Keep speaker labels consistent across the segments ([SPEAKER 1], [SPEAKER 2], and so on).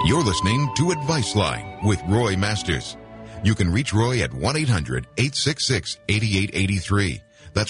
[SPEAKER 1] You're listening to Advice Line with Roy Masters. You can reach Roy at 1-800-866-8883. That's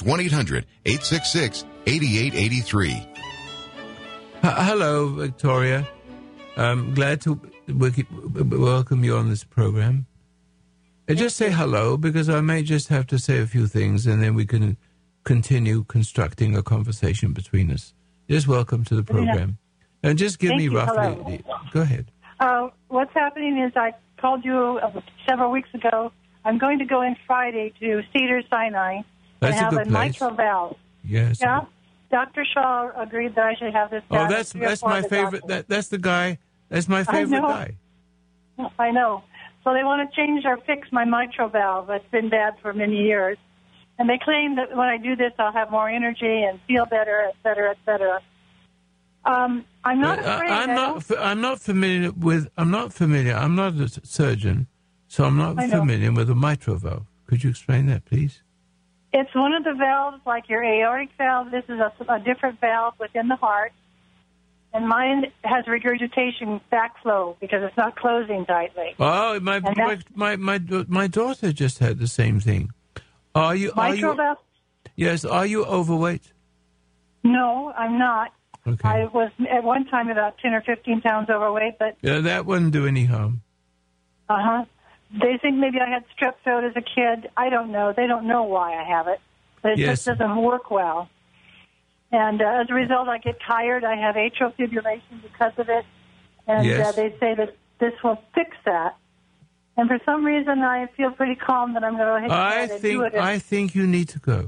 [SPEAKER 1] 1-800-866-8883.
[SPEAKER 2] Hello, Victoria. I'm glad to welcome you on this program. Just say hello, because I may just have to say a few things, and then we can continue constructing a conversation between us. Just welcome to the program. And just give me roughly... Go ahead.
[SPEAKER 3] What's happening is I called you several weeks ago. I'm going to go in Friday to Cedars-Sinai and have a mitral valve.
[SPEAKER 2] Yes.
[SPEAKER 3] Yeah? Dr. Shaw agreed that I should have this done.
[SPEAKER 2] Oh, that's my favorite. That's the guy. That's my favorite guy.
[SPEAKER 3] I know. So they want to change or fix my mitral valve. It's been bad for many years. And they claim that when I do this, I'll have more energy and feel better, et cetera, et cetera. I'm not afraid.
[SPEAKER 2] I'm not familiar. I'm not a surgeon, so I'm not familiar with a mitral valve. Could you explain that, please?
[SPEAKER 3] It's one of the valves, like your aortic valve. This is a different valve within the heart. And mine has regurgitation backflow because it's not closing tightly.
[SPEAKER 2] Oh, my daughter just had the same thing.
[SPEAKER 3] Mitral valve?
[SPEAKER 2] Yes. Are you overweight?
[SPEAKER 3] No, I'm not.
[SPEAKER 2] Okay.
[SPEAKER 3] I was at one time about 10 or 15 pounds overweight, but...
[SPEAKER 2] Yeah, that wouldn't do any harm.
[SPEAKER 3] Uh-huh. They think maybe I had strep throat as a kid. I don't know. They don't know why I have it. But it just doesn't work well. And as a result, I get tired. I have atrial fibrillation because of it. And they say that this will fix that. And for some reason, I feel pretty calm that I'm going to go ahead and do it.
[SPEAKER 2] I think you need to go.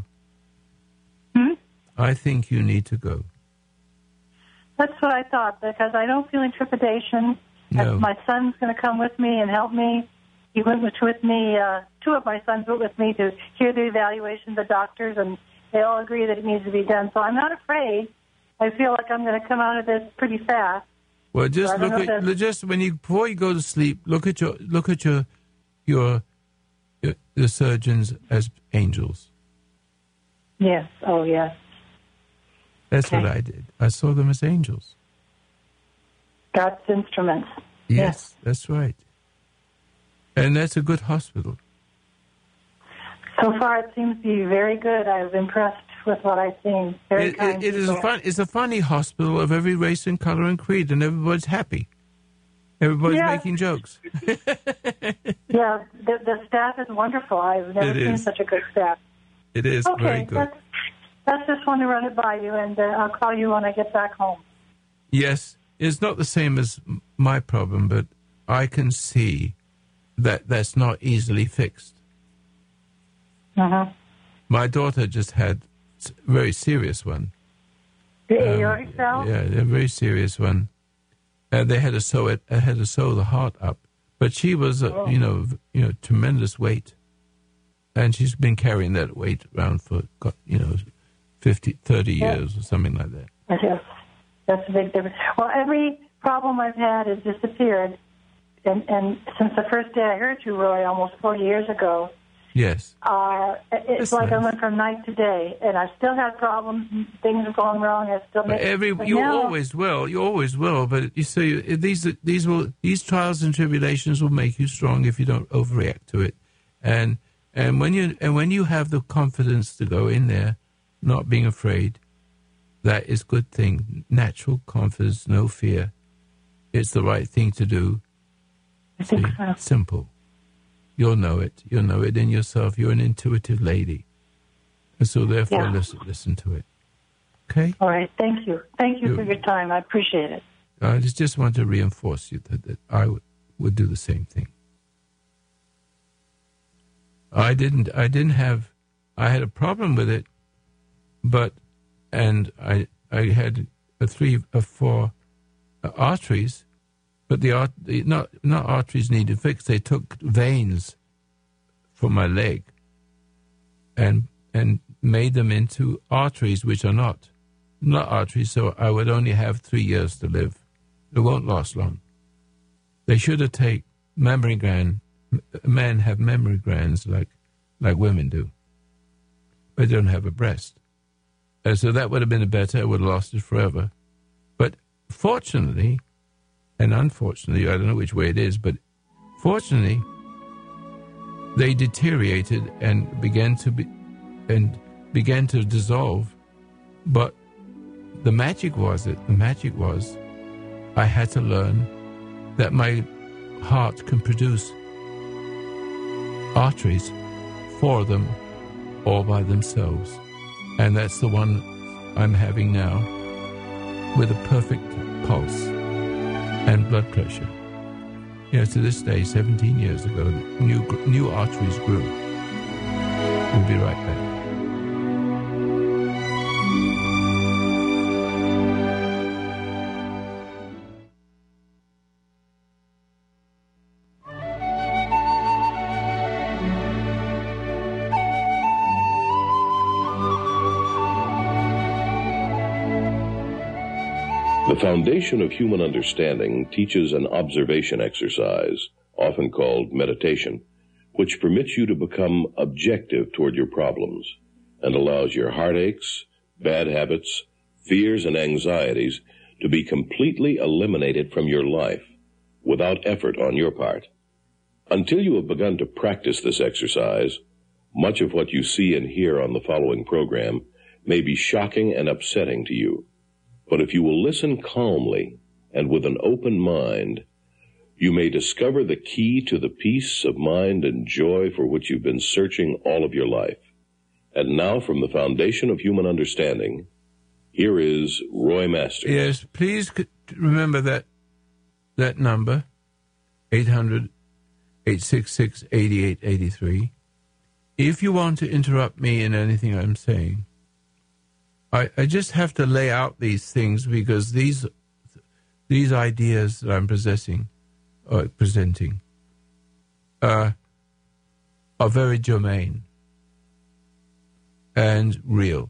[SPEAKER 2] I think you need to go.
[SPEAKER 3] That's what I thought, because I don't feel trepidation.
[SPEAKER 2] No.
[SPEAKER 3] My son's going to come with me and help me. He went with me, two of my sons went with me to hear the evaluation of the doctors, and they all agree that it needs to be done. So I'm not afraid. I feel like I'm going to come out of this pretty fast.
[SPEAKER 2] Well, just before you go to sleep, look at the surgeons as angels.
[SPEAKER 3] Yes. Oh, yes.
[SPEAKER 2] That's what I did. I saw them as angels.
[SPEAKER 3] God's instruments.
[SPEAKER 2] Yes, that's right. And that's a good hospital.
[SPEAKER 3] So far, it seems to be very good. I was impressed with what I've seen.
[SPEAKER 2] It's a funny hospital of every race and color and creed, and everybody's happy. Everybody's making jokes.
[SPEAKER 3] Yeah, the staff is wonderful. I've never seen such a good staff.
[SPEAKER 2] It is very good.
[SPEAKER 3] That's just want to run it by you, and I'll call you when I get back home.
[SPEAKER 2] Yes, it's not the same as my problem, but I can see that that's not easily fixed.
[SPEAKER 3] Uh-huh.
[SPEAKER 2] My daughter just had a very serious one.
[SPEAKER 3] The aortic valve?
[SPEAKER 2] Yeah, a very serious one. They had to sew the heart up, but she was, tremendous weight, and she's been carrying that weight around for, 30 years or something like that.
[SPEAKER 3] Yes, that's a big difference. Well, every problem I've had has disappeared, and since the first day I heard you, Roy, almost 40 years ago.
[SPEAKER 2] Yes.
[SPEAKER 3] It's like I went from night to day, and I still have problems. Things have gone wrong.
[SPEAKER 2] You always will. But these trials and tribulations will make you strong if you don't overreact to it, and when you have the confidence to go in there, not being afraid, that is a good thing. Natural confidence, no fear. It's the right thing to do.
[SPEAKER 3] I think so.
[SPEAKER 2] Simple. You'll know it. You'll know it in yourself. You're an intuitive lady. And so therefore, listen to it. Okay?
[SPEAKER 3] All right. Thank you. Thank you for your time. I appreciate it.
[SPEAKER 2] I just want to reinforce you that I would do the same thing. I had a problem with it, and I had 3 or 4 arteries, but not arteries needed fixed. They took veins from my leg and made them into arteries, which are not arteries. So I would only have 3 years to live. It won't last long. They should have taken mammary gland. Men have mammary glands like women do, but they don't have a breast. So that would have been better. It would have lasted forever. But fortunately, And unfortunately, I don't know which way it is, but fortunately, they deteriorated and began to dissolve. But the magic was I had to learn that my heart can produce arteries, 4 of them, all by themselves. And that's the one I'm having now, with a perfect pulse and blood pressure. You know, to this day, 17 years ago, new arteries grew. We'll be right back.
[SPEAKER 4] The foundation of human understanding teaches an observation exercise, often called meditation, which permits you to become objective toward your problems and allows your heartaches, bad habits, fears, and anxieties to be completely eliminated from your life without effort on your part. Until you have begun to practice this exercise, much of what you see and hear on the following program may be shocking and upsetting to you. But if you will listen calmly and with an open mind, you may discover the key to the peace of mind and joy for which you've been searching all of your life. And now, from the foundation of human understanding, here is Roy Masters.
[SPEAKER 2] Yes, please remember that number, 800-866-8883. If you want to interrupt me in anything I'm saying, I just have to lay out these things because these ideas that I'm presenting are very germane and real.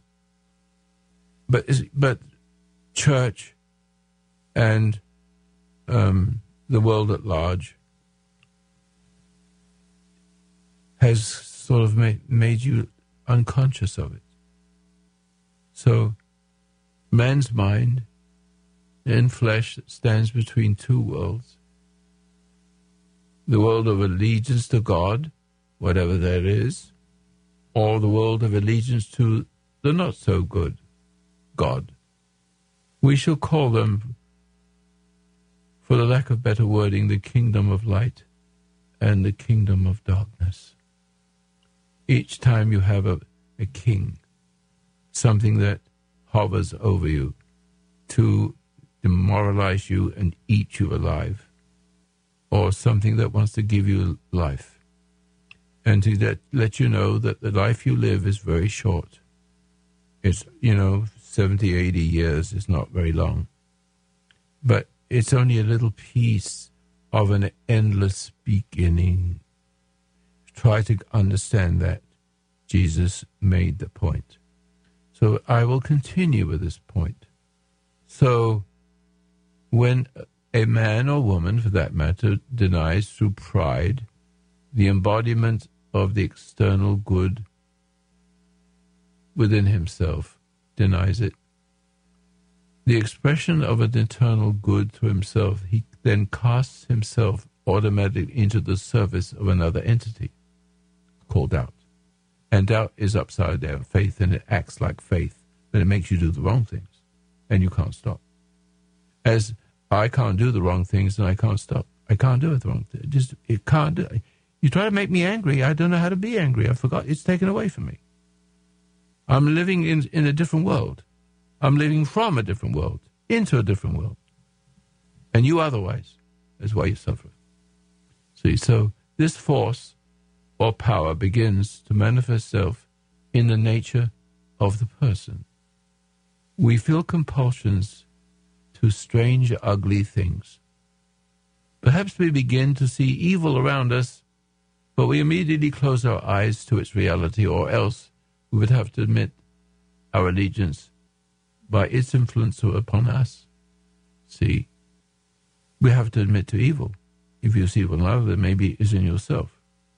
[SPEAKER 2] But church and the world at large has sort of made you unconscious of it. So, man's mind in flesh stands between 2 worlds. The world of allegiance to God, whatever that is, or the world of allegiance to the not-so-good God. We shall call them, for the lack of better wording, the kingdom of light and the kingdom of darkness. Each time you have a king, something that hovers over you to demoralize you and eat you alive, or something that wants to give you life and to let you know that the life you live is very short. It's, 70, 80 years is not very long, but it's only a little piece of an endless beginning. Try to understand that. Jesus made the point. So I will continue with this point. So when a man or woman, for that matter, denies through pride the embodiment of the external good within himself, denies it, the expression of an eternal good to himself, he then casts himself automatically into the service of another entity called doubt. And doubt is upside down faith, and it acts like faith, but it makes you do the wrong things, and you can't stop. As I can't do the wrong things, and I can't stop. I can't do it the wrong thing. It can't do it. You try to make me angry, I don't know how to be angry. I forgot. It's taken away from me. I'm living in a different world. I'm living from a different world into a different world. And you otherwise. That's why you suffer. See, so this force or power begins to manifest itself in the nature of the person. We feel compulsions to strange, ugly things. Perhaps we begin to see evil around us, but we immediately close our eyes to its reality, or else we would have to admit our allegiance by its influence upon us. See, we have to admit to evil. If you see one another, maybe it is in yourself.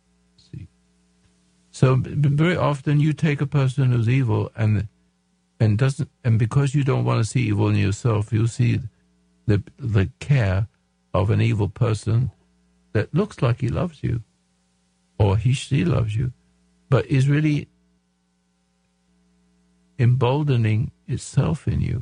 [SPEAKER 2] So very often you take a person who's evil and because you don't want to see evil in yourself, you see the care of an evil person that looks like he loves you, or she loves you, but is really emboldening itself in you.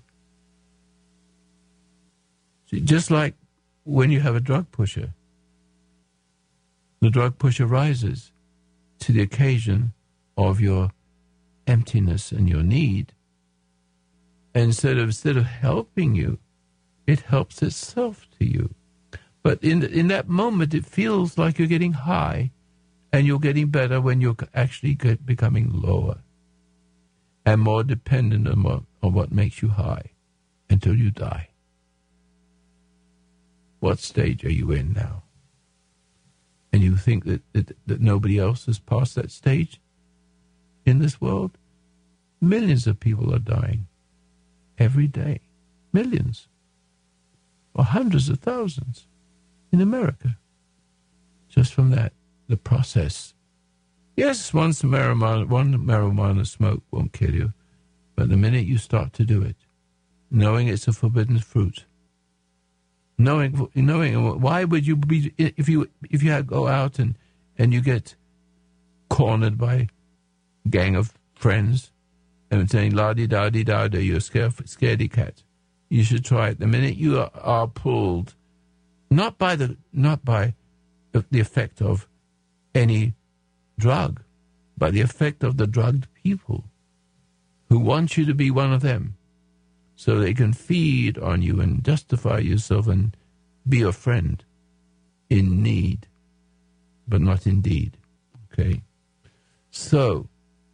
[SPEAKER 2] See, just like when you have a drug pusher, the drug pusher rises to the occasion of your emptiness and your need. And instead of helping you, it helps itself to you. But in that moment, it feels like you're getting high, and you're getting better when you're actually becoming lower and more dependent on what makes you high until you die. What stage are you in now? And you think that nobody else has passed that stage in this world? Millions of people are dying every day. Millions. Or hundreds of thousands in America. Just from that, the process. Yes, one marijuana smoke won't kill you, but the minute you start to do it, knowing it's a forbidden fruit, knowing why would you be, if you go out and you get cornered by a gang of friends and saying la-di-da-di-da-da, you're a scaredy cat, you should try it. The minute you are pulled, not by the effect of any drug, but the effect of the drugged people who want you to be one of them, so they can feed on you and justify yourself and be a friend in need, but not in deed. Okay? So,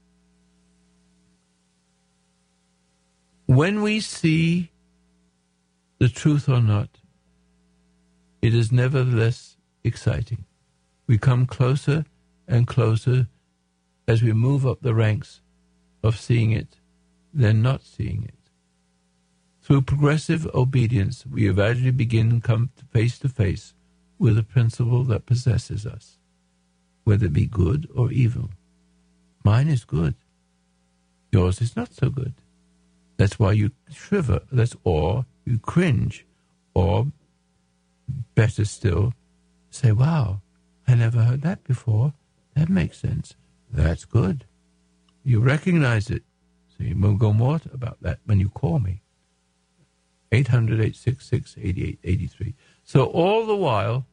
[SPEAKER 2] when we see the truth or not, it is nevertheless exciting. We come closer and closer as we move up the ranks of seeing it, then not seeing it. Through progressive obedience, we eventually begin to come face to face with a principle that possesses us, whether it be good or evil. Mine is good. Yours is not so good. That's why you shiver, or you cringe, or better still, say, wow, I never heard that before. That makes sense. That's good. You recognize it. So you will go more about that when you call me. 800-866-8883. So all the while,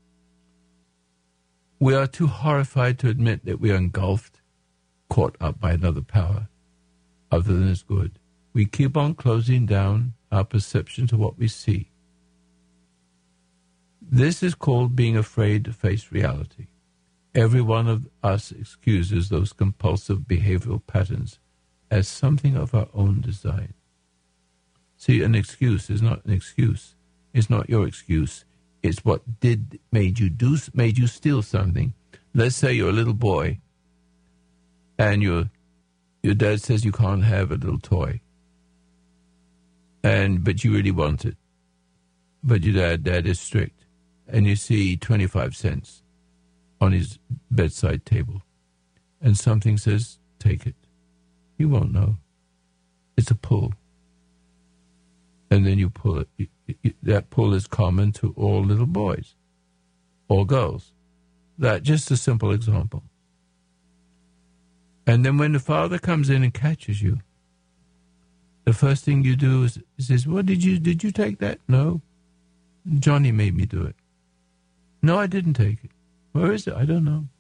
[SPEAKER 2] we are too horrified to admit that we are engulfed, caught up by another power, other than as good. We keep on closing down our perception to what we see. This is called being afraid to face reality. Every one of us excuses those compulsive behavioral patterns as something of our own design. See, an excuse is not an excuse. It's not your excuse. It's what made you steal something. Let's say you're a little boy, and your dad says you can't have a little toy, but you really want it. But your dad is strict, and you see 25 cents on his bedside table, and something says, take it. You won't know. It's a pull. And then you pull it. That pull is common to all little boys or girls. That's just a simple example. And then when the father comes in and catches you, the first thing you do is says, "What did you take that?" "No, Johnny made me do it." "No, I didn't take it." "Where is it?" "I don't know."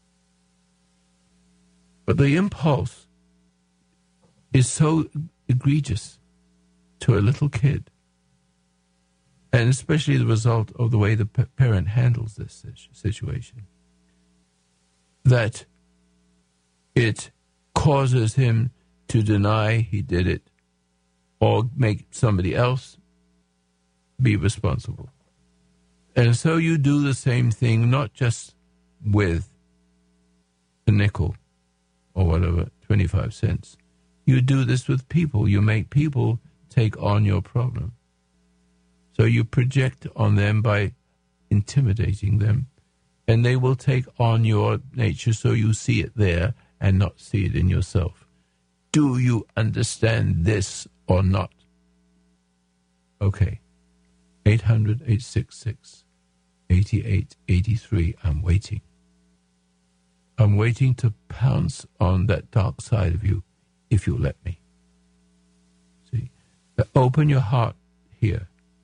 [SPEAKER 2] But the impulse is so egregious to a little kid, and especially the result of the way the parent handles this situation, that it causes him to deny he did it or make somebody else be responsible. And so you do the same thing, not just with a nickel or whatever, 25 cents. You do this with people. You make people take on your problem. So you project on them by intimidating them, and they will take on your nature so you see it there and not see it in yourself. Do you understand this or not? Okay. 800-866. 88, 83, I'm waiting. I'm waiting to pounce on that dark side of you if you let me. See? Open your heart here.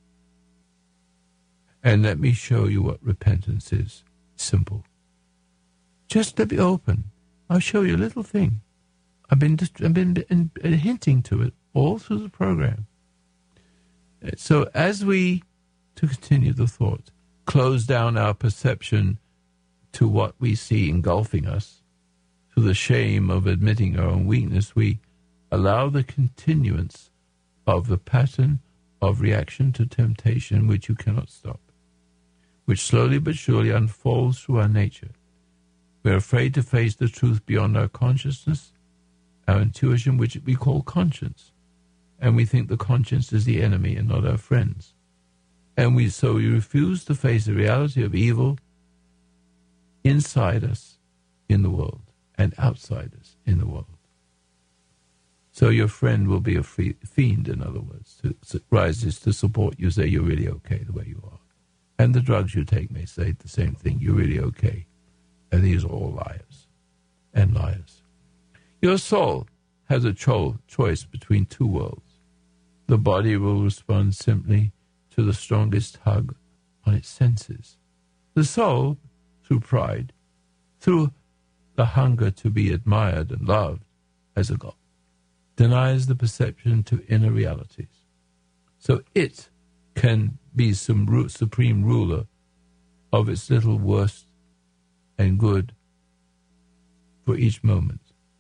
[SPEAKER 2] And let me show you what repentance is. Simple. Just let me open. I'll show you a little thing. I've been hinting to it all through the program. So as we, to continue the thought, close down our perception to what we see engulfing us, to the shame of admitting our own weakness, we allow the continuance of the pattern of reaction to temptation which you cannot stop, which slowly but surely unfolds through our nature. We're afraid to face the truth beyond our consciousness, our intuition, which we call conscience. And we think the conscience is the enemy and not our friends. And we refuse to face the reality of evil inside us in the world and outside us in the world. So your friend will be a fiend, in other words, who rises to support you, say you're really okay the way you are. And the drugs you take may say the same thing, you're really okay. And these are all liars and liars. Your soul has a choice between two worlds. The body will respond simply to the strongest tug on its senses. The soul, through pride, through the hunger to be admired and loved as a god, denies the perception to inner realities. So it can be some supreme ruler of its little worst and good for each moment.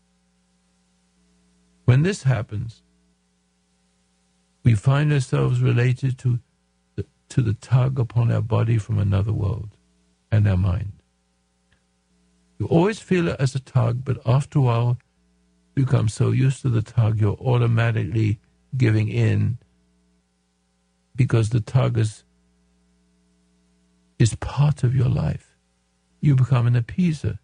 [SPEAKER 2] When this happens, we find ourselves related to the tug upon our body from another world and our mind. You always feel it as a tug, but after a while, you become so used to the tug, you're automatically giving in because the tug is part of your life. You become an appeaser.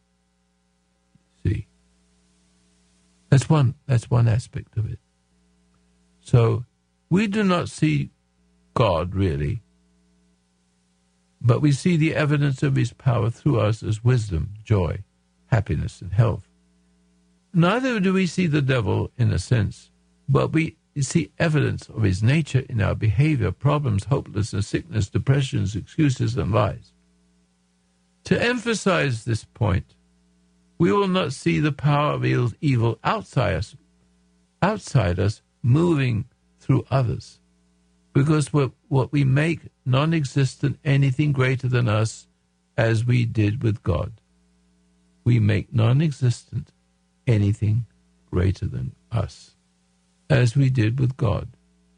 [SPEAKER 2] See? That's one aspect of it. So we do not see God really, but we see the evidence of his power through us as wisdom, joy, happiness, and health. Neither do we see the devil in a sense, but we see evidence of his nature in our behavior, problems, hopelessness, sickness, depressions, excuses, and lies. To emphasize this point, we will not see the power of evil outside us moving through others, because what we make non-existent anything greater than us, as we did with God. We make non-existent anything greater than us, as we did with God.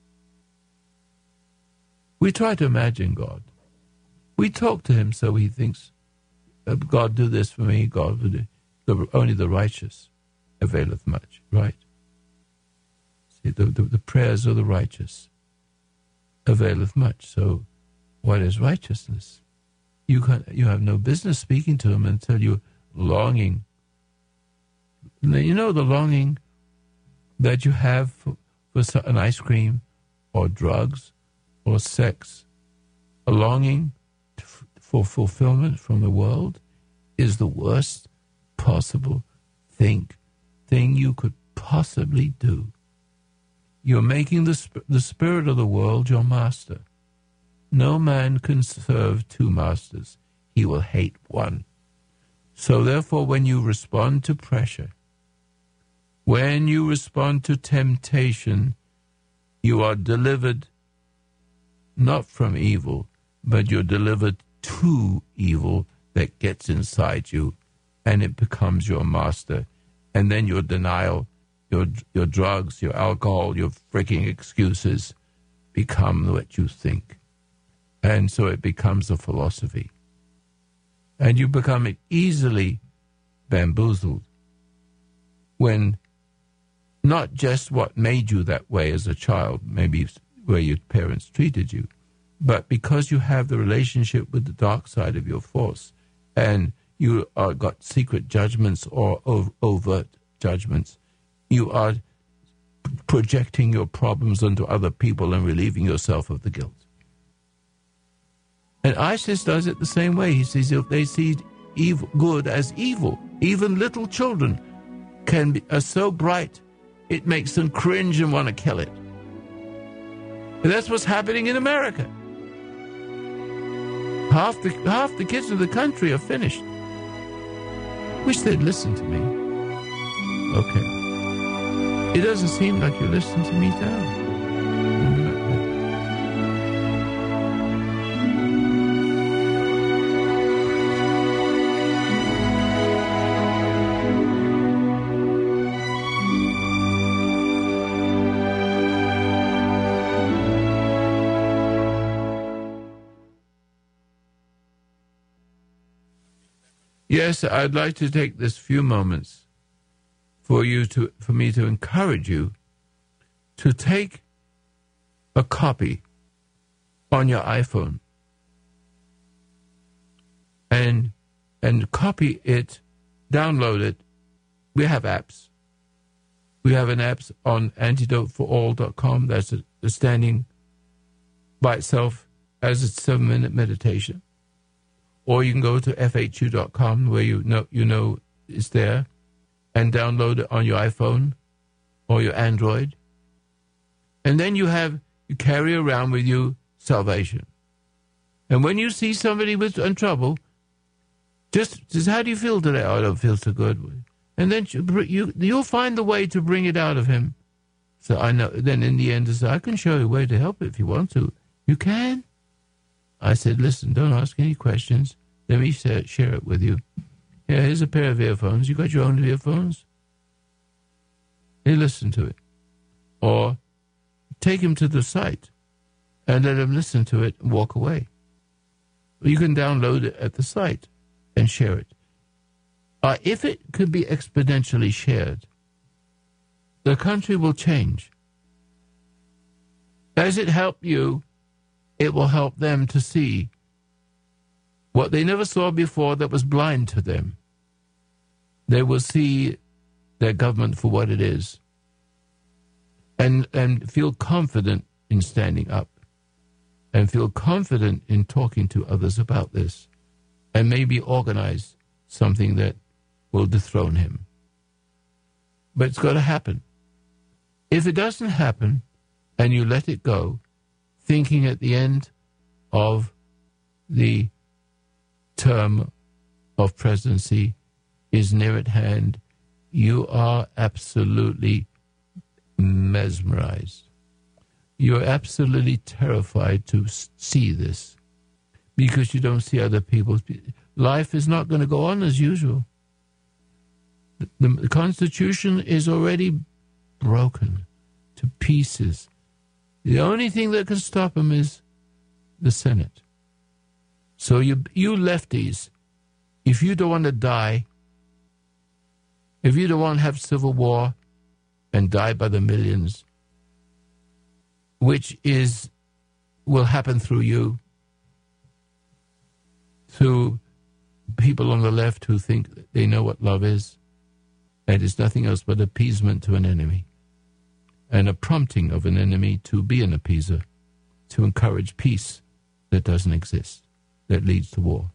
[SPEAKER 2] We try to imagine God. We talk to him so he thinks, God, do this for me, God will do. Only the righteous availeth much, right? See, the prayers of the righteous availeth much. So what is righteousness? You have no business speaking to him until you're longing. You know the longing that you have for an ice cream or drugs or sex, a longing for fulfillment from the world is the worst possible thing you could possibly do. You're making the spirit of the world your master. No man can serve two masters. He will hate one. So therefore, when you respond to pressure, when you respond to temptation, you are delivered not from evil, but you're delivered to evil that gets inside you, and it becomes your master. And then your denial, your drugs, your alcohol, your freaking excuses become what you think. And so it becomes a philosophy. And you become easily bamboozled when not just what made you that way as a child, maybe where your parents treated you, but because you have the relationship with the dark side of your force, and you are got secret judgments or overt judgments, you are projecting your problems onto other people and relieving yourself of the guilt. And ISIS does it the same way. He says if they see evil, good as evil, even little children are so bright, it makes them cringe and want to kill it. And that's what's happening in America. Half the kids of the country are finished. Wish they'd listen to me. Okay. It doesn't seem like you listen to me now. Yes, I'd like to take this few moments for me to encourage you to take a copy on your iPhone and copy it, download it. We have apps. We have an app on antidoteforall.com that's standing by itself as a 7-minute meditation. Or you can go to FHU.com where you know it's there and download it on your iPhone or your Android. And then you carry around with you salvation. And when you see somebody in trouble, just how do you feel today? Oh, I don't feel so good. And then you'll find the way to bring it out of him. So I know. Then in the end, I can show you a way to help it if you want to. You can. I said, listen, don't ask any questions. Let me share it with you. Yeah, here's a pair of earphones. You got your own earphones? Hey, listen to it. Or take him to the site and let him listen to it and walk away. You can download it at the site and share it. If it could be exponentially shared, the country will change. As it helped you, it will help them to see what they never saw before that was blind to them. They will see their government for what it is and feel confident in standing up and feel confident in talking to others about this and maybe organize something that will dethrone him. But it's got to happen. If it doesn't happen and you let it go, thinking at the end of the term of presidency is near at hand, you are absolutely mesmerized. You're absolutely terrified to see this because you don't see other people's. Life is not going to go on as usual. The Constitution is already broken to pieces. The only thing that can stop him is the Senate. So you lefties, if you don't want to die, if you don't want to have civil war and die by the millions, which will happen through you, through people on the left who think they know what love is, and it's nothing else but appeasement to an enemy, and a prompting of an enemy to be an appeaser, to encourage peace that doesn't exist, that leads to war.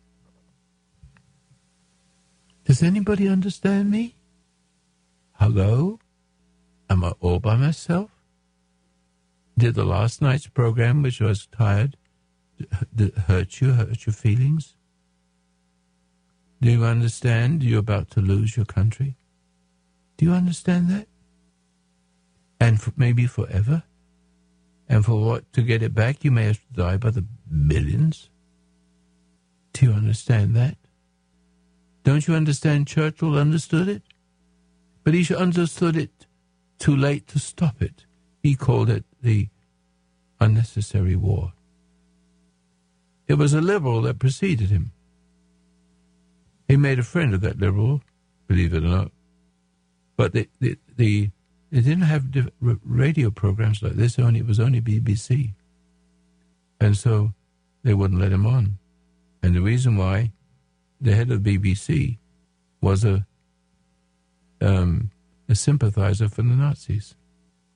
[SPEAKER 2] Does anybody understand me? Hello? Am I all by myself? Did the last night's program, which I was tired, hurt your feelings? Do you understand you're about to lose your country? Do you understand that? And maybe forever? And for what? To get it back, you may have to die by the millions? Do you understand that? Don't you understand Churchill understood it? But he understood it too late to stop it. He called it the unnecessary war. It was a liberal that preceded him. He made a friend of that liberal, believe it or not. But they didn't have radio programs like this. It was only BBC. And so they wouldn't let him on. And the reason why, the head of BBC was a sympathizer for the Nazis.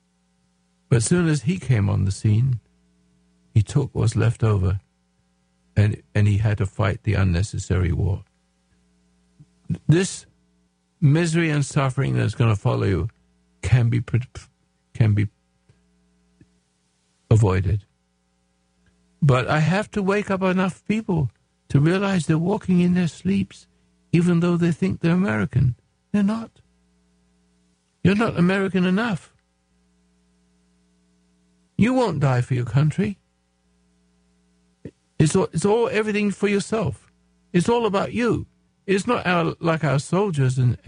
[SPEAKER 2] But as soon as he came on the scene, he took what's left over and he had to fight the unnecessary war. This misery and suffering that's going to follow you can be avoided. But I have to wake up enough people to realize they're walking in their sleeps, even though they think they're American. They're not. You're not American enough. You won't die for your country. It's all everything for yourself. It's all about you. It's not like our soldiers and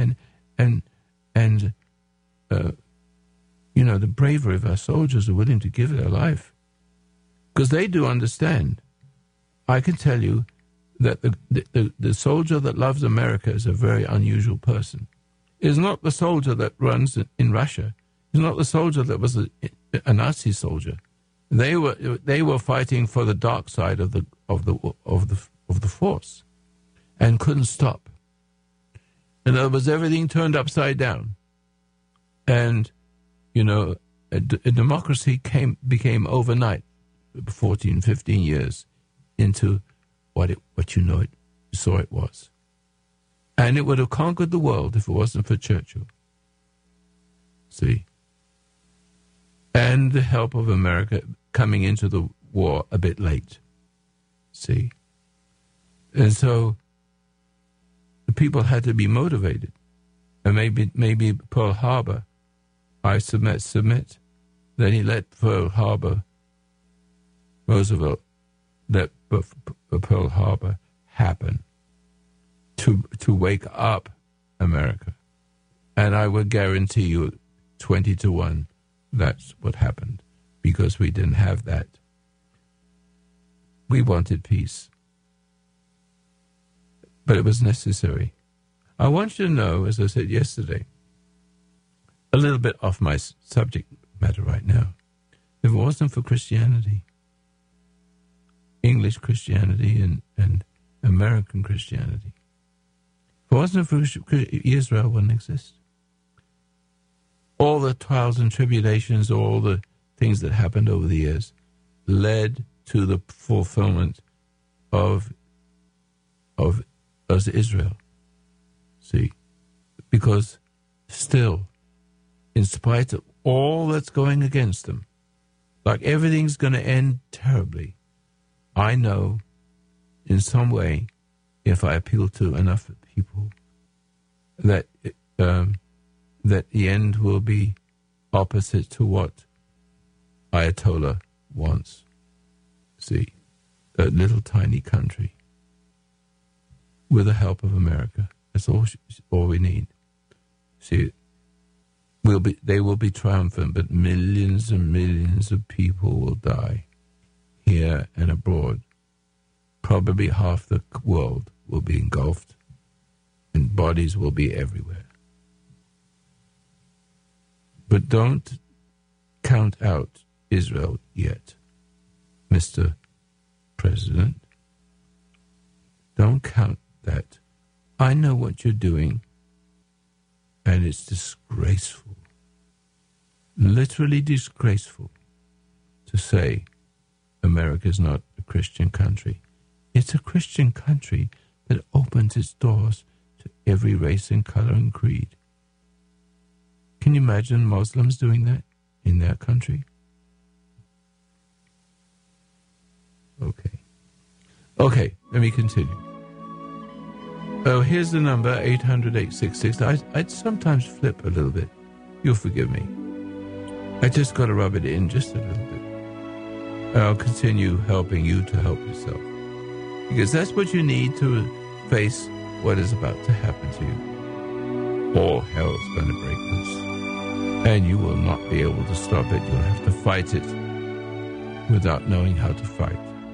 [SPEAKER 2] the bravery of our soldiers are willing to give their life, because they do understand. I can tell you that the soldier that loves America is a very unusual person. It's not the soldier that runs in Russia. It's not the soldier that was a Nazi soldier. They were fighting for the dark side of the force, and couldn't stop. In other words, everything turned upside down, and a democracy became overnight, 14, 15 years into what you saw it was. And it would have conquered the world if it wasn't for Churchill. See? And the help of America coming into the war a bit late. See? And so the people had to be motivated. And maybe Pearl Harbor, I submit, then he let Pearl Harbor, Roosevelt, let Pearl Harbor happen to wake up America. And I would guarantee you 20-1 that's what happened, because we didn't have that. We wanted peace. But it was necessary. I want you to know, as I said yesterday, a little bit off my subject matter right now, if it wasn't for Christianity, English Christianity and American Christianity, if it wasn't for Israel, wouldn't exist. All the trials and tribulations, all the things that happened over the years led to the fulfillment of Israel. See? Because still, in spite of all that's going against them, like everything's going to end terribly, I know in some way, if I appeal to enough people, that the end will be opposite to what Ayatollah wants. See, a little tiny country with the help of America. That's all we need. See, they will be triumphant, but millions and millions of people will die here and abroad. Probably half the world will be engulfed, and bodies will be everywhere. But don't count out Israel yet, Mr. President. Don't count that. I know what you're doing, and it's disgraceful, literally disgraceful, to say America's not a Christian country. It's a Christian country that opens its doors to every race and color and creed. Can you imagine Muslims doing that in their country? Okay, let me continue. Oh, here's the number, 800-866. I'd sometimes flip a little bit. You'll forgive me. I just got to rub it in just a little bit. I'll continue helping you to help yourself, because that's what you need to face what is about to happen to you. All hell is going to break loose, and you will not be able to stop it. You'll have to fight it without knowing how to fight.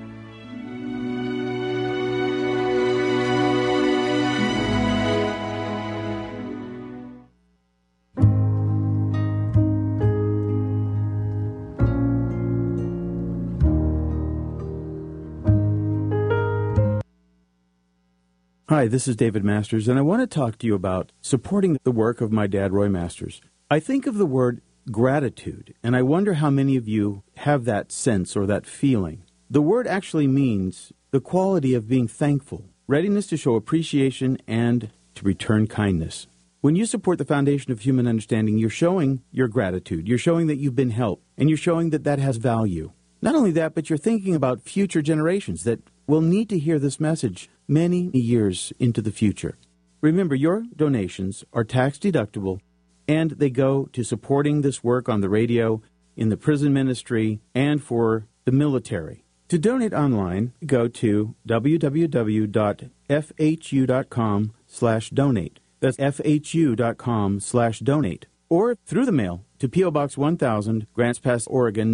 [SPEAKER 5] Hi, this is David Masters, and I want to talk to you about supporting the work of my dad, Roy Masters. I think of the word gratitude, and I wonder how many of you have that sense or that feeling. The word actually means the quality of being thankful, readiness to show appreciation, and to return kindness. When you support the Foundation of Human Understanding, you're showing your gratitude. You're showing that you've been helped, and you're showing that that has value. Not only that, but you're thinking about future generations that will need to hear this message many years into the future. Remember, your donations are tax-deductible, and they go to supporting this work on the radio, in the prison ministry, and for the military. To donate online, go to www.fhu.com/donate. That's fhu.com/donate. Or through the mail to P.O. Box 1000, Grants Pass, Oregon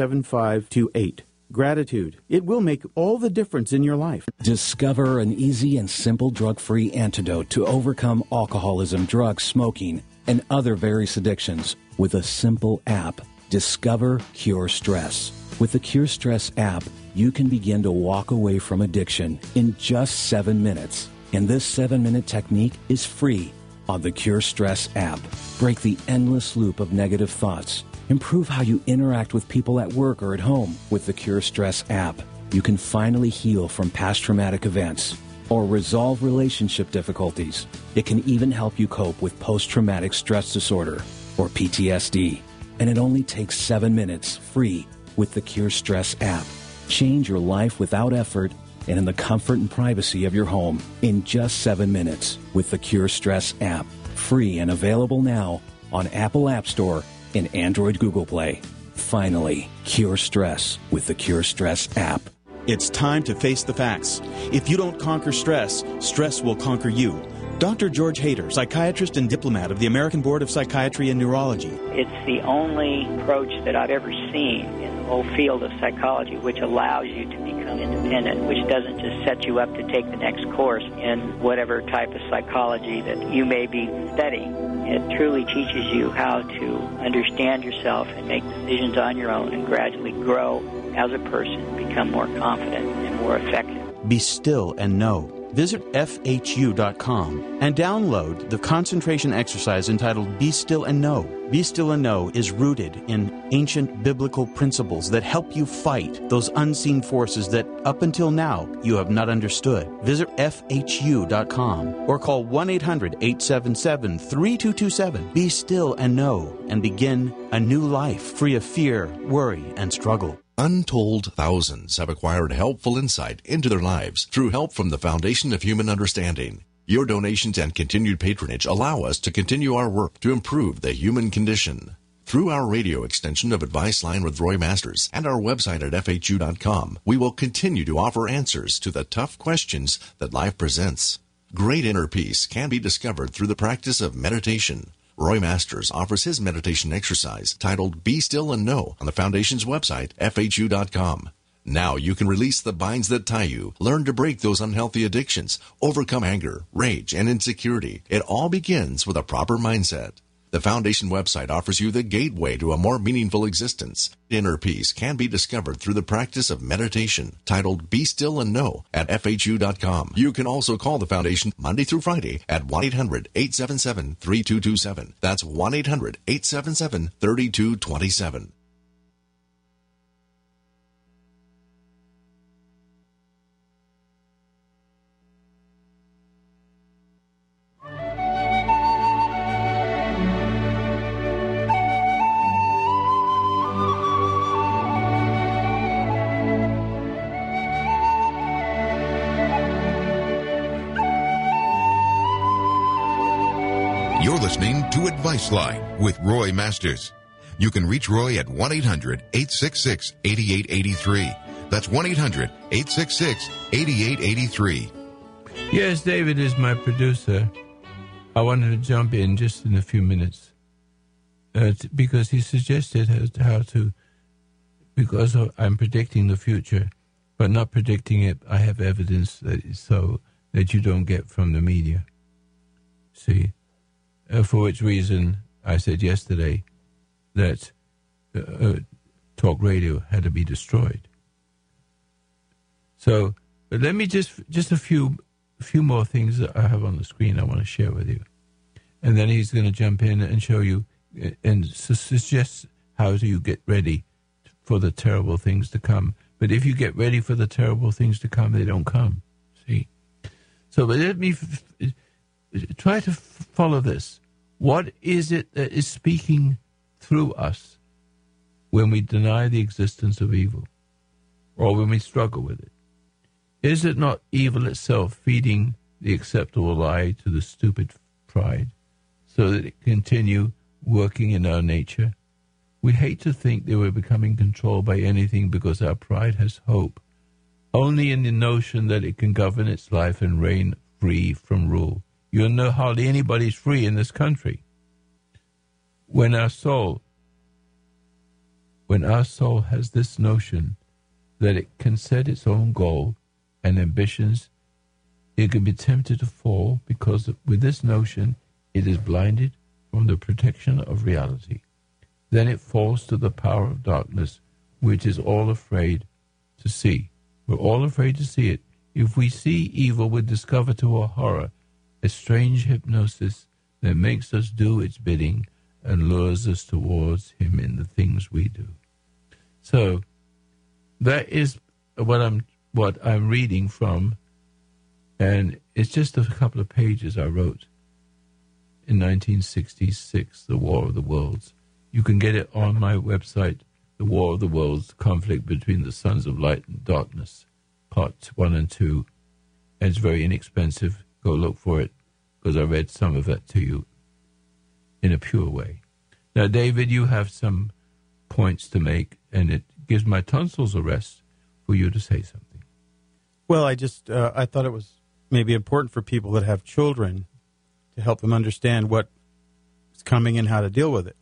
[SPEAKER 5] 97528. Gratitude. It will make all the difference in your life.
[SPEAKER 6] Discover an easy and simple drug-free antidote to overcome alcoholism, drugs, smoking, and other various addictions with a simple app. Discover Cure Stress. With the Cure Stress app, you can begin to walk away from addiction in just 7 minutes. And this 7-minute technique is free on the Cure Stress app. Break the endless loop of negative thoughts. Improve how you interact with people at work or at home with the Cure Stress app. You can finally heal from past traumatic events or resolve relationship difficulties. It can even help you cope with post-traumatic stress disorder or PTSD. And it only takes 7 minutes free with the Cure Stress app. Change your life without effort and in the comfort and privacy of your home in just 7 minutes with the Cure Stress app. Free and available now on Apple App Store and Android Google Play. Finally, cure stress with the Cure Stress app.
[SPEAKER 5] It's time to face the facts. If you don't conquer stress, stress will conquer you. Dr. George Hader, psychiatrist and diplomat of the American Board of Psychiatry and Neurology.
[SPEAKER 7] It's the only approach that I've ever seen in the whole field of psychology which allows you to become independent, which doesn't just set you up to take the next course in whatever type of psychology that you may be studying. It truly teaches you how to understand yourself and make decisions on your own and gradually grow as a person, become more confident and more effective.
[SPEAKER 5] Be still and know. Visit FHU.com and download the concentration exercise entitled Be Still and Know. Be Still and Know is rooted in ancient biblical principles that help you fight those unseen forces that up until now you have not understood. Visit FHU.com or call 1-800-877-3227. Be still and know and begin a new life free of fear, worry, and struggle.
[SPEAKER 8] Untold thousands have acquired helpful insight into their lives through help from the Foundation of Human Understanding. Your donations and continued patronage allow us to continue our work to improve the human condition. Through our radio extension of Advice Line with Roy Masters and our website at FHU.com, we will continue to offer answers to the tough questions that life presents. Great inner peace can be discovered through the practice of meditation. Roy Masters offers his meditation exercise titled Be Still and Know on the Foundation's website, FHU.com. Now you can release the binds that tie you, learn to break those unhealthy addictions, overcome anger, rage, and insecurity. It all begins with a proper mindset. The Foundation website offers you the gateway to a more meaningful existence. Inner peace can be discovered through the practice of meditation, titled Be Still and Know at FHU.com. You can also call the Foundation Monday through Friday at 1-800-877-3227. That's 1-800-877-3227.
[SPEAKER 1] You're listening to Advice Line with Roy Masters. You can reach Roy at 1-800-866-8883. That's 1-800-866-8883.
[SPEAKER 2] Yes, David is my producer. I wanted to jump in just in a few minutes because he suggested how to, because I'm predicting the future, but not predicting it, I have evidence that it's so that you don't get from the media. See? For which reason I said yesterday that talk radio had to be destroyed. So let me just a few more things that I have on the screen I want to share with you. And then he's going to jump in and show you and suggest how do you get ready for the terrible things to come. But if you get ready for the terrible things to come, they don't come. See? So but let me try to follow this. What is it that is speaking through us when we deny the existence of evil, or when we struggle with it? Is it not evil itself feeding the acceptable lie to the stupid pride so that it continue working in our nature? We hate to think that we're becoming controlled by anything because our pride has hope only in the notion that it can govern its life and reign free from rule. You know, hardly anybody's free in this country. When our soul has this notion that it can set its own goal and ambitions, it can be tempted to fall because with this notion it is blinded from the protection of reality. Then it falls to the power of darkness, which is all afraid to see. We're all afraid to see it. If we see evil, we discover to our horror a strange hypnosis that makes us do its bidding and lures us towards him in the things we do. So that is what I'm reading from, and it's just a couple of pages I wrote in 1966, The War of the Worlds. You can get it on my website, The War of the Worlds, Conflict Between the Sons of Light and Darkness, Parts 1 and 2. And it's very inexpensive. Go look for it, because I read some of it to you in a pure way. Now, David, you have some points to make, and it gives my tonsils a rest for you to say something.
[SPEAKER 5] Well, I thought it was maybe important for people that have children to help them understand what is coming and how to deal with it.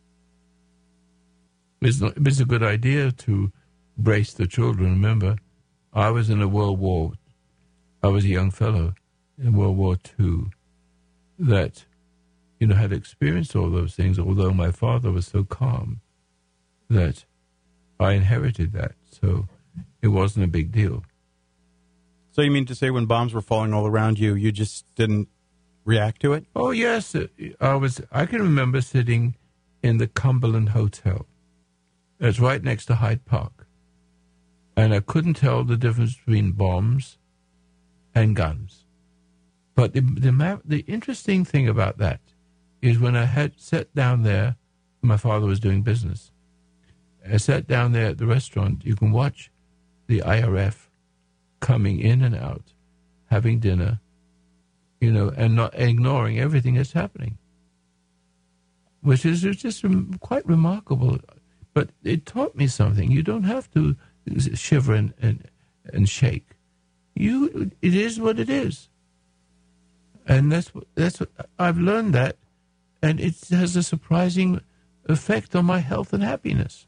[SPEAKER 2] It's a good idea to brace the children. Remember, I was in I was a young fellow in World War II that, had experienced all those things, although my father was so calm that I inherited that. So it wasn't a big deal.
[SPEAKER 5] So you mean to say when bombs were falling all around you, you just didn't react to it?
[SPEAKER 2] Oh, yes. I can remember sitting in the Cumberland Hotel. It's right next to Hyde Park. And I couldn't tell the difference between bombs and guns. But the interesting thing about that is when I had sat down there, my father was doing business. I sat down there at the restaurant. You can watch the IRF coming in and out, having dinner, and not ignoring everything that's happening, which is just quite remarkable. But it taught me something. You don't have to shiver and shake. It is what it is, and that's what I've learned that, and it has a surprising effect on my health and happiness.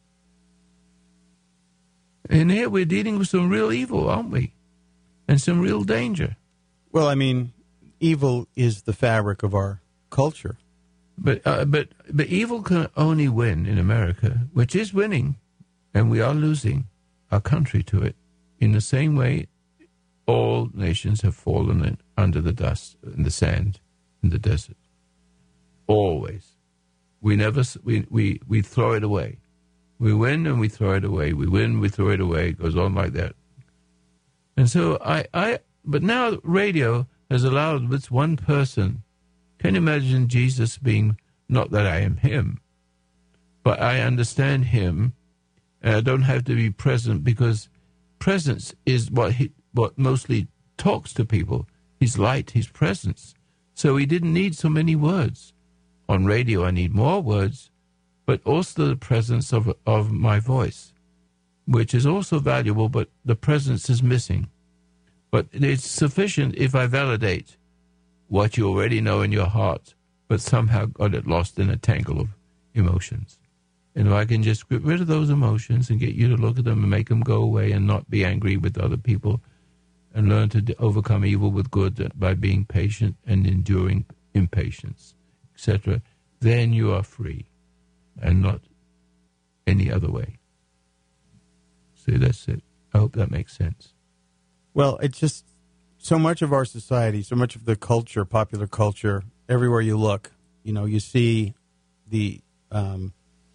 [SPEAKER 2] And here we're dealing with some real evil, aren't we? And some real danger.
[SPEAKER 5] Well, I mean, evil is the fabric of our culture.
[SPEAKER 2] But evil can only win in America, which is winning, and we are losing our country to it. In the same way, all nations have fallen under the dust, in the sand, in the desert. Always. We throw it away. We win and we throw it away. We win, we throw it away. It goes on like that. And so but now radio has allowed this one person. Can you imagine Jesus being, not that I am him, but I understand him, and I don't have to be present, because presence is what mostly talks to people. His light, his presence. So he didn't need so many words. On radio, I need more words, but also the presence of my voice, which is also valuable, but the presence is missing. But it's sufficient if I validate what you already know in your heart, but somehow got it lost in a tangle of emotions. And if I can just get rid of those emotions and get you to look at them and make them go away and not be angry with other people, and learn to overcome evil with good by being patient and enduring impatience, etc., then you are free, and not any other way. See, that's it. I hope that makes sense.
[SPEAKER 5] Well, it's just so much of our society, so much of the culture, popular culture, everywhere you look, you see the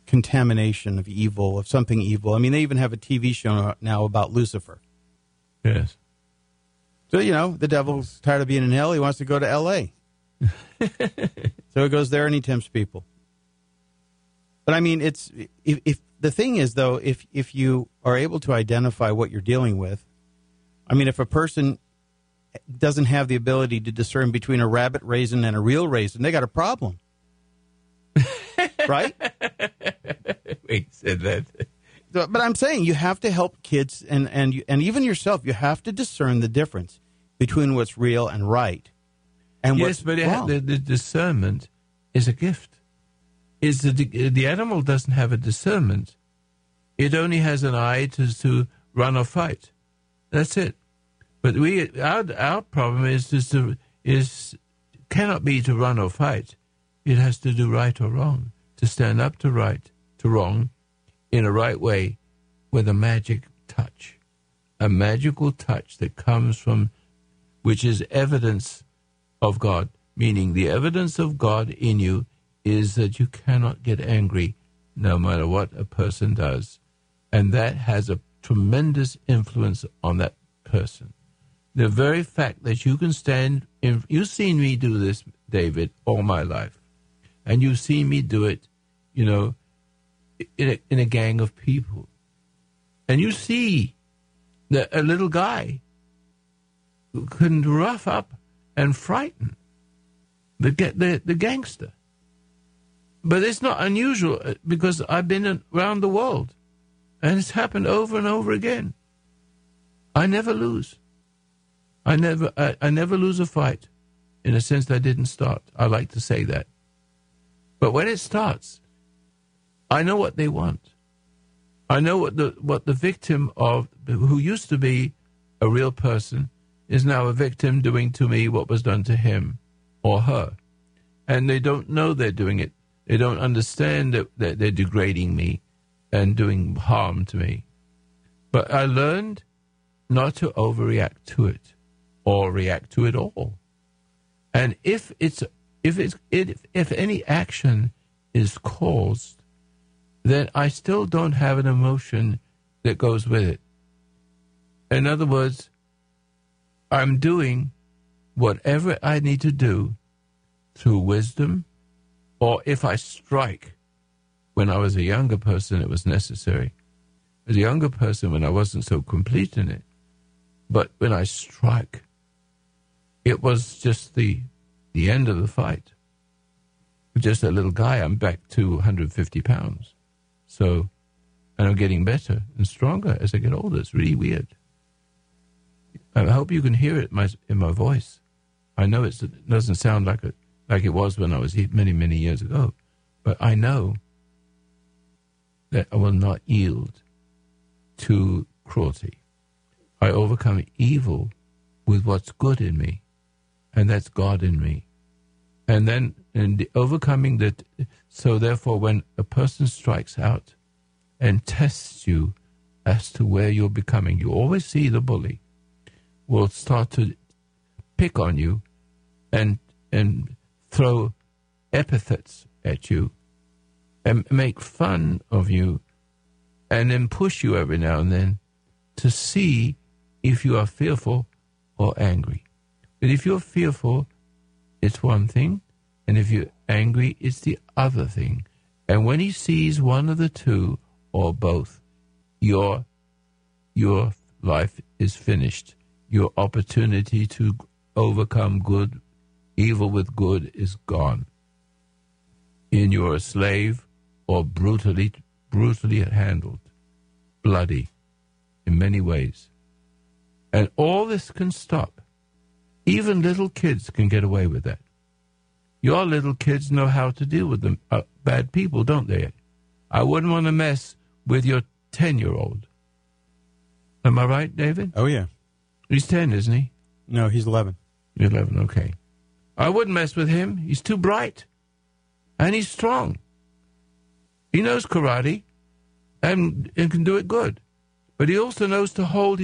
[SPEAKER 5] contamination of evil, of something evil. I mean, they even have a TV show now about Lucifer.
[SPEAKER 2] Yes.
[SPEAKER 5] So, the devil's tired of being in hell. He wants to go to L.A. So he goes there and he tempts people. But I mean, if the thing is, though, if you are able to identify what you're dealing with, I mean, if a person doesn't have the ability to discern between a rabbit raisin and a real raisin, they got a problem. Right?
[SPEAKER 2] Wait, said that.
[SPEAKER 5] But I'm saying you have to help kids and even yourself. You have to discern the difference between what's real and right. And
[SPEAKER 2] yes, but the discernment is a gift. The animal doesn't have a discernment. It only has an eye to run or fight. That's it. But our problem is cannot be to run or fight. It has to do right or wrong, to stand up to right, to wrong, in a right way, with a magic touch, a magical touch that comes from, which is evidence of God, meaning the evidence of God in you is that you cannot get angry no matter what a person does. And that has a tremendous influence on that person. The very fact that you can stand in, you've seen me do this, David, all my life. And you've seen me do it, in a gang of people. And you see that a little guy who can rough up and frighten the gangster. But it's not unusual because I've been around the world. And it's happened over and over again. I never lose. I never lose a fight in a sense that I didn't start. I like to say that. But when it starts, I know what they want. I know what the victim of, who used to be a real person, is now a victim doing to me what was done to him or her. And they don't know they're doing it. They don't understand that they're degrading me and doing harm to me. But I learned not to overreact to it or react to it all. And if any action is caused, then I still don't have an emotion that goes with it. In other words, I'm doing whatever I need to do through wisdom, or if I strike. When I was a younger person, it was necessary. As a younger person, when I wasn't so complete in it. But when I strike, it was just the end of the fight. Just a little guy, I'm back to 150 pounds. So, and I'm getting better and stronger as I get older. It's really weird. I hope you can hear it in my voice. I know it doesn't sound like it was when I was many, many years ago. But I know that I will not yield to cruelty. I overcome evil with what's good in me, and that's God in me. And then in the overcoming that, so therefore when a person strikes out and tests you as to where you're becoming, you always see the bully will start to pick on you and throw epithets at you and make fun of you and then push you every now and then to see if you are fearful or angry. But if you're fearful, it's one thing, and if you're angry, it's the other thing. And when he sees one of the two or both, your life is finished. Your opportunity to overcome evil with good is gone. And you're a slave or brutally handled, bloody in many ways. And all this can stop. Even little kids can get away with that. Your little kids know how to deal with them. Bad people, don't they? I wouldn't want to mess with your 10-year-old. Am I right, David?
[SPEAKER 5] Oh, yeah.
[SPEAKER 2] He's 10, isn't he?
[SPEAKER 5] No, he's 11.
[SPEAKER 2] 11, okay. I wouldn't mess with him. He's too bright. And he's strong. He knows karate and can do it good. But he also knows to hold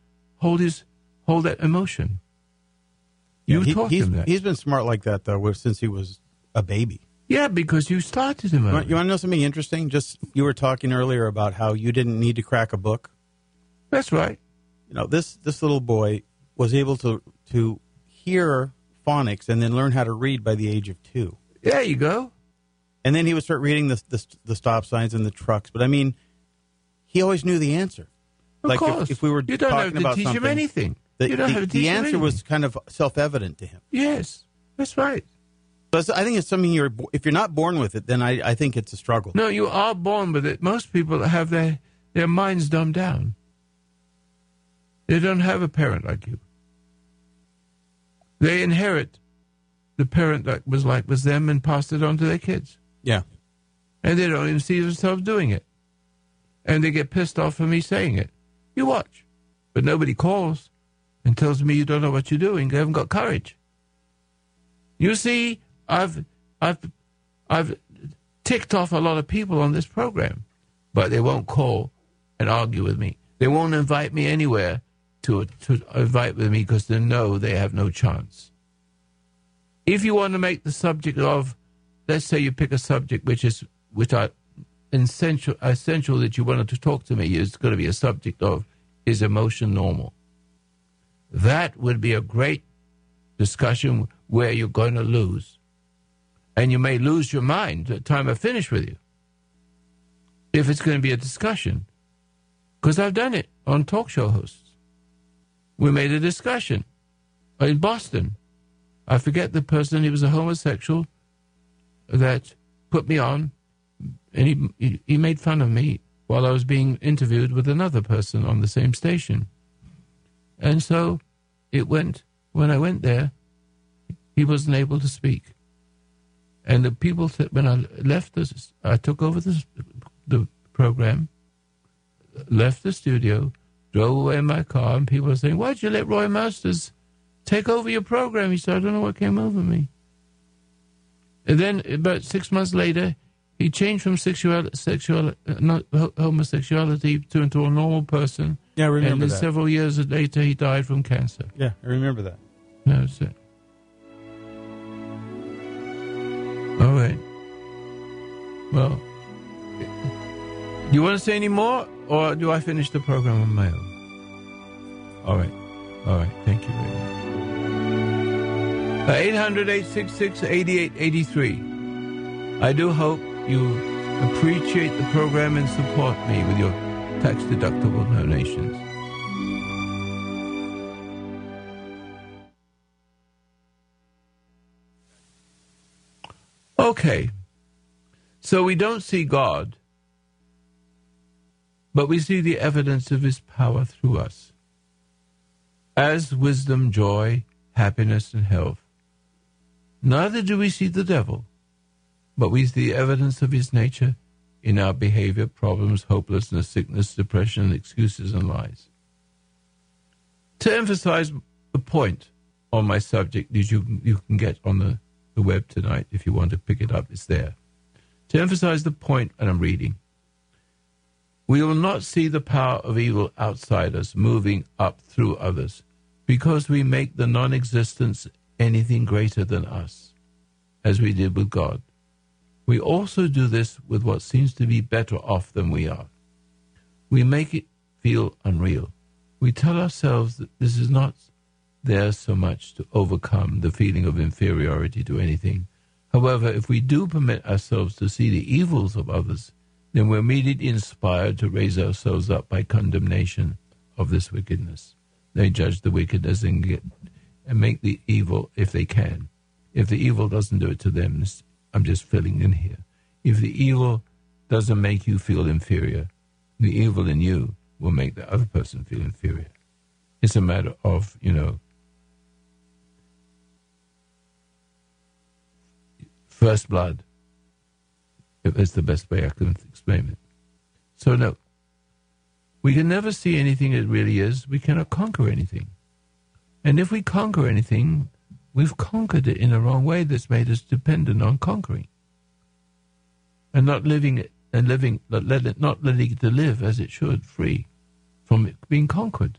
[SPEAKER 2] that emotion. You taught him that.
[SPEAKER 5] He's been smart like that, though, since he was a baby.
[SPEAKER 2] Yeah, because you started him.
[SPEAKER 5] You want to know something interesting? You were talking earlier about how you didn't need to crack a book.
[SPEAKER 2] That's right.
[SPEAKER 5] This little boy was able to hear phonics and then learn how to read by the age of 2.
[SPEAKER 2] There you go.
[SPEAKER 5] And then he would start reading the stop signs and the trucks. But I mean, he always knew the answer.
[SPEAKER 2] Of course.
[SPEAKER 5] If we were
[SPEAKER 2] you don't
[SPEAKER 5] talking
[SPEAKER 2] have to
[SPEAKER 5] about
[SPEAKER 2] teach
[SPEAKER 5] something,
[SPEAKER 2] him anything.
[SPEAKER 5] the answer was kind of self-evident to him.
[SPEAKER 2] Yes, that's right.
[SPEAKER 5] So I think it's something if you're not born with it, then I think it's a struggle.
[SPEAKER 2] No, you are born with it. Most people have their minds dumbed down. They don't have a parent like you. They inherit the parent that was them and passed it on to their kids.
[SPEAKER 5] Yeah.
[SPEAKER 2] And they don't even see themselves doing it. And they get pissed off for me saying it. You watch. But nobody calls and tells me you don't know what you're doing. They haven't got courage. You see, I've ticked off a lot of people on this program, but they won't call and argue with me. They won't invite me anywhere to invite with me because they know they have no chance. If you want to make the subject of, let's say you pick a subject which are essential that you wanted to talk to me, is going to be a subject of, is emotion normal? That would be a great discussion where you're going to lose. And you may lose your mind at the time I finish with you. If it's going to be a discussion. Because I've done it on talk show hosts. We made a discussion in Boston. I forget the person, he was a homosexual that put me on, and he made fun of me while I was being interviewed with another person on the same station. And so when I went there, he wasn't able to speak. And the people said, when I left I took over the program, left the studio, drove away in my car, and people were saying, why'd you let Roy Masters take over your program? He said, I don't know what came over me. And then about 6 months later, he changed from homosexuality into a normal person.
[SPEAKER 5] Yeah, I remember
[SPEAKER 2] and then
[SPEAKER 5] that.
[SPEAKER 2] Several years later, he died from cancer.
[SPEAKER 5] Yeah, I remember that.
[SPEAKER 2] That's it. All right. Well, you want to say any more, or do I finish the program on my own? All right. All right. Thank you very much. 800-866-8883. I do hope you appreciate the program and support me with your tax-deductible donations. Okay. So we don't see God, but we see the evidence of his power through us. As wisdom, joy, happiness, and health. Neither do we see the devil, but we see the evidence of his nature in our behavior, problems, hopelessness, sickness, depression, excuses, and lies. To emphasize the point on my subject that you can get on the web tonight if you want to pick it up, it's there. To emphasize the point, and I'm reading, we will not see the power of evil outside us moving up through others because we make the non-existence anything greater than us, as we did with God. We also do this with what seems to be better off than we are. We make it feel unreal. We tell ourselves that this is not there so much to overcome the feeling of inferiority to anything. However, if we do permit ourselves to see the evils of others, then we're immediately inspired to raise ourselves up by condemnation of this wickedness. They judge the wickedness and make the evil if they can. If the evil doesn't do it to them, I'm just filling in here. If the evil doesn't make you feel inferior, the evil in you will make the other person feel inferior. It's a matter of, first blood. If that's the best way I can explain it. So no, we can never see anything it really is. We cannot conquer anything. And if we conquer anything, we've conquered it in a wrong way that's made us dependent on conquering. And not letting it to live as it should, free from it being conquered.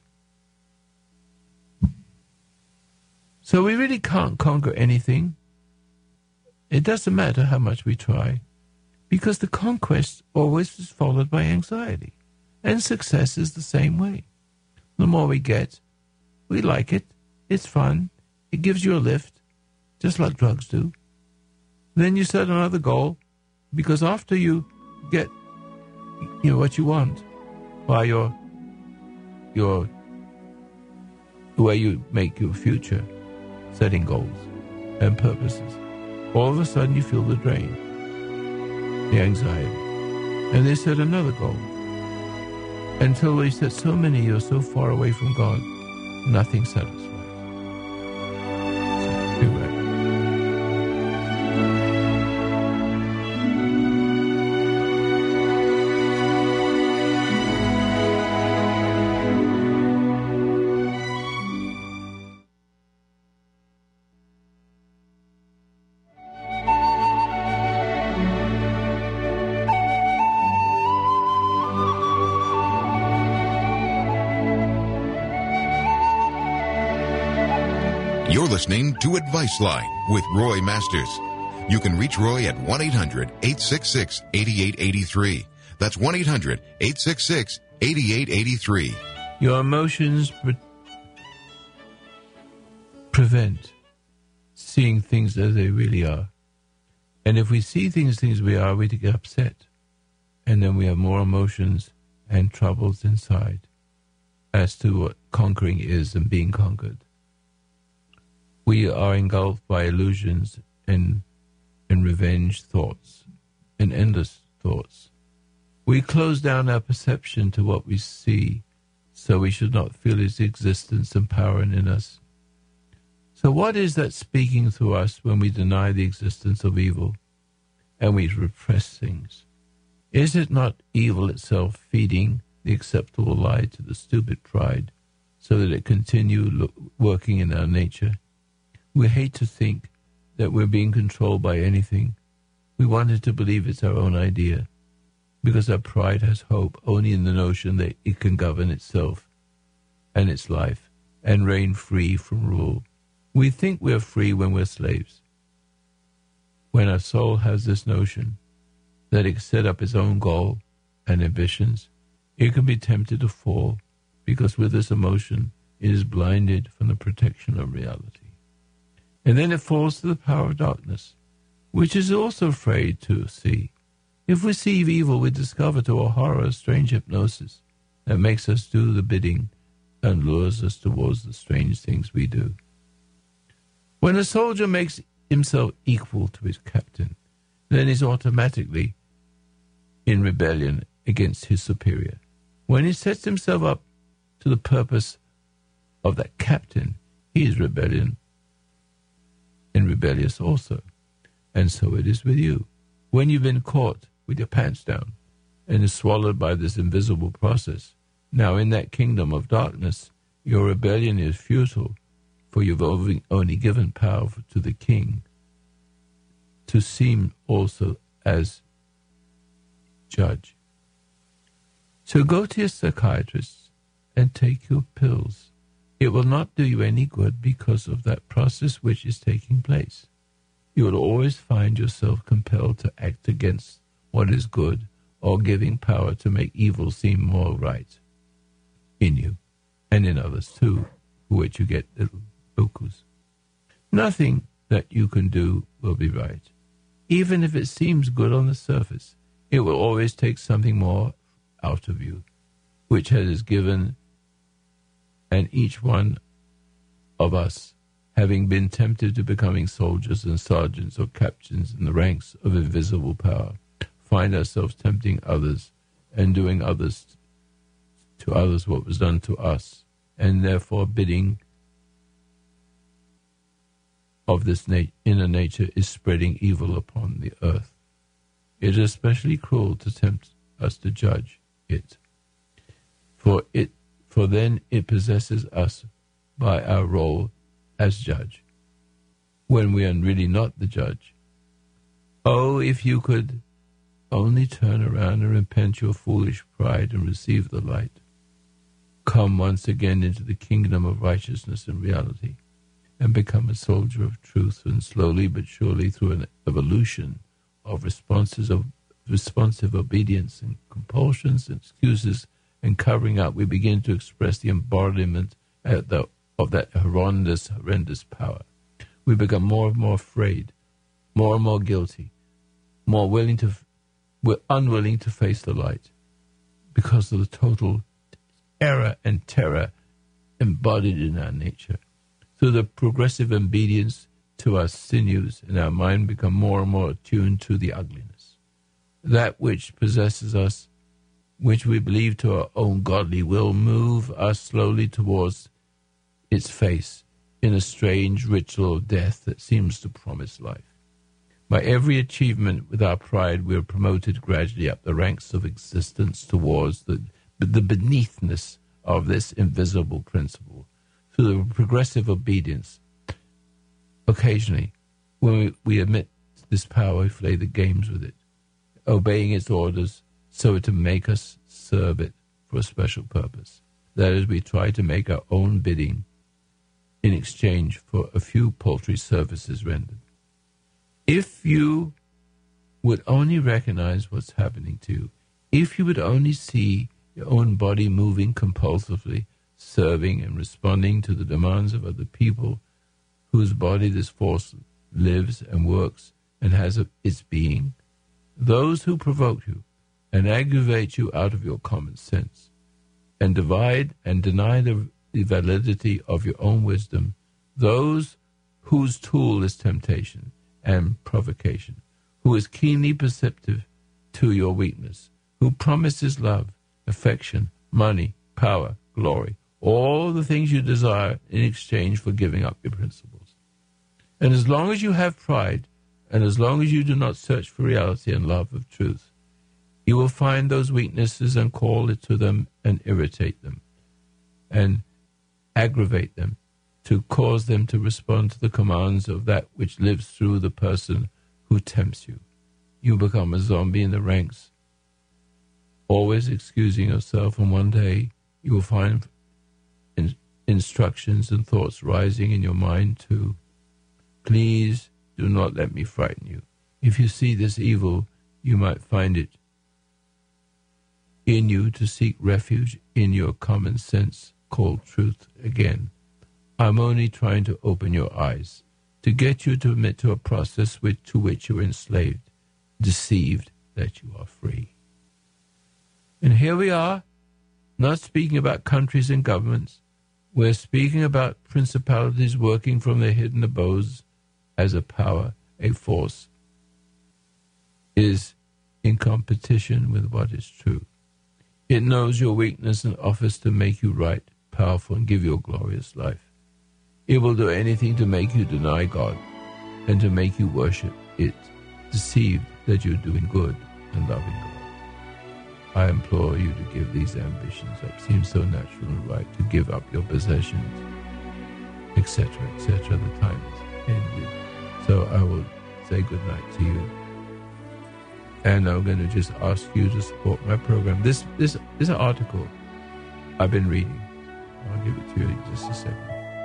[SPEAKER 2] So we really can't conquer anything. It doesn't matter how much we try, because the conquest always is followed by anxiety. And success is the same way. The more we get, we like it, it's fun, it gives you a lift, just like drugs do. Then you set another goal, because after you get what you want by your the way you make your future, setting goals and purposes, all of a sudden you feel the drain, the anxiety. And they set another goal. Until they set so many, you're so far away from God, nothing satisfies. So, be right.
[SPEAKER 1] You're listening to Advice Line with Roy Masters. You can reach Roy at 1-800-866-8883. That's 1-800-866-8883.
[SPEAKER 2] Your emotions prevent seeing things as they really are. And if we see things we are, we get upset. And then we have more emotions and troubles inside as to what conquering is and being conquered. We are engulfed by illusions and revenge thoughts and endless thoughts. We close down our perception to what we see, so we should not feel its existence and power in us. So what is that speaking through us when we deny the existence of evil and we repress things? Is it not evil itself feeding the acceptable lie to the stupid pride so that it continue working in our nature? We hate to think that we're being controlled by anything. We wanted to believe it's our own idea, because our pride has hope only in the notion that it can govern itself and its life and reign free from rule. We think we're free when we're slaves. When our soul has this notion that it can set up its own goal and ambitions, it can be tempted to fall, because with this emotion it is blinded from the protection of reality. And then it falls to the power of darkness, which is also afraid to see. If we see evil, we discover to our horror a strange hypnosis that makes us do the bidding and lures us towards the strange things we do. When a soldier makes himself equal to his captain, then he's automatically in rebellion against his superior. When he sets himself up to the purpose of that captain, he is rebellious also. And so it is with you. When you've been caught with your pants down and is swallowed by this invisible process, now in that kingdom of darkness, your rebellion is futile, for you've only given power to the king to seem also as judge. So go to your psychiatrist and take your pills. It will not do you any good because of that process which is taking place. You will always find yourself compelled to act against what is good or giving power to make evil seem more right in you and in others too, for which you get little bukus. Nothing that you can do will be right. Even if it seems good on the surface, it will always take something more out of you, which has given. And each one of us, having been tempted to becoming soldiers and sergeants or captains in the ranks of invisible power, find ourselves tempting others and doing to others what was done to us, and therefore bidding of this inner nature is spreading evil upon the earth. It is especially cruel to tempt us to judge it, for then it possesses us by our role as judge, when we are really not the judge. Oh, if you could only turn around and repent your foolish pride and receive the light. Come once again into the kingdom of righteousness and reality, and become a soldier of truth, and slowly but surely through an evolution of responsive obedience and compulsions and excuses and covering up, we begin to express the embodiment of that horrendous power. We become more and more afraid, more and more guilty, we're unwilling to face the light because of the total error and terror embodied in our nature. Through the progressive obedience to our sinews, and our mind become more and more attuned to the ugliness. That which possesses us, which we believe to our own godly will, move us slowly towards its face in a strange ritual of death that seems to promise life. By every achievement with our pride, we are promoted gradually up the ranks of existence towards the beneathness of this invisible principle. Through the progressive obedience, occasionally, when we admit this power, we play the games with it, obeying its orders so as to make us serve it for a special purpose. That is, we try to make our own bidding in exchange for a few paltry services rendered. If you would only recognize what's happening to you, if you would only see your own body moving compulsively, serving and responding to the demands of other people whose body this force lives and works and has its being, those who provoke you and aggravate you out of your common sense and divide and deny the validity of your own wisdom, those whose tool is temptation and provocation, who is keenly perceptive to your weakness, who promises love, affection, money, power, glory, all the things you desire in exchange for giving up your principles. And as long as you have pride, and as long as you do not search for reality and love of truth, you will find those weaknesses and call it to them and irritate them and aggravate them to cause them to respond to the commands of that which lives through the person who tempts you. You become a zombie in the ranks, always excusing yourself, and one day you will find instructions and thoughts rising in your mind to, please do not let me frighten you. If you see this evil, you might find it in you to seek refuge in your common sense called truth again. I'm only trying to open your eyes, to get you to admit to a process to which you're enslaved, deceived that you are free. And here we are, not speaking about countries and governments. We're speaking about principalities working from their hidden abodes as a power, a force, is in competition with what is true. It knows your weakness and offers to make you right, powerful, and give you a glorious life. It will do anything to make you deny God and to make you worship it, deceived that you're doing good and loving God. I implore you to give these ambitions up. Seems so natural and right to give up your possessions, etc., etc. The time is ended. So I will say good night to you. And I'm going to just ask you to support my program. This article I've been reading. I'll give it to you in just a second.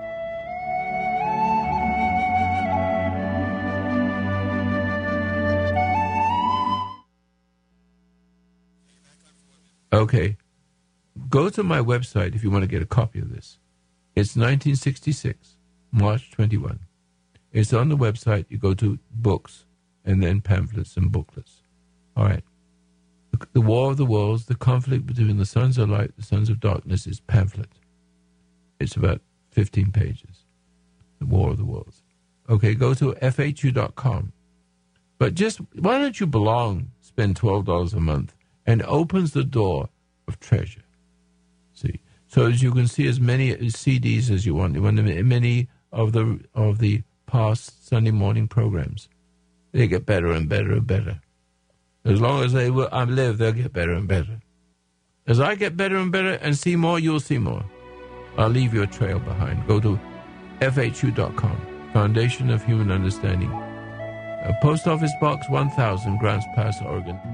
[SPEAKER 2] Okay, go to my website if you want to get a copy of this. It's 1966, March 21. It's on the website. You go to books and then pamphlets and booklets. All right. The War of the Worlds, the conflict between the sons of light, the sons of darkness, is pamphlet. It's about 15 pages. The War of the Worlds. Okay, go to FHU.com. But just, why don't you spend $12 a month, and opens the door of treasure. See, so as you can see as many CDs as you want. You want many of the past Sunday morning programs. They get better and better and better. As long as they will live, they'll get better and better. As I get better and better and see more, you'll see more. I'll leave you a trail behind. Go to FHU.com, Foundation of Human Understanding. Post Office Box 1000, Grants Pass, Oregon.